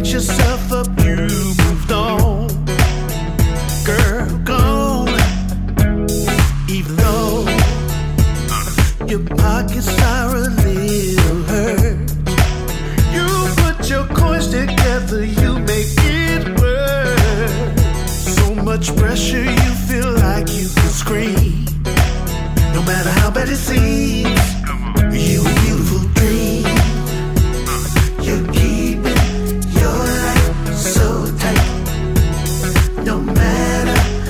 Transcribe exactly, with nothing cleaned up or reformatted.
pick yourself up, you moved on. Girl, gone. Even though your pockets are a little hurt, you put your coins together, you make it work. So much pressure, you feel like you can scream. No matter how bad it seems, you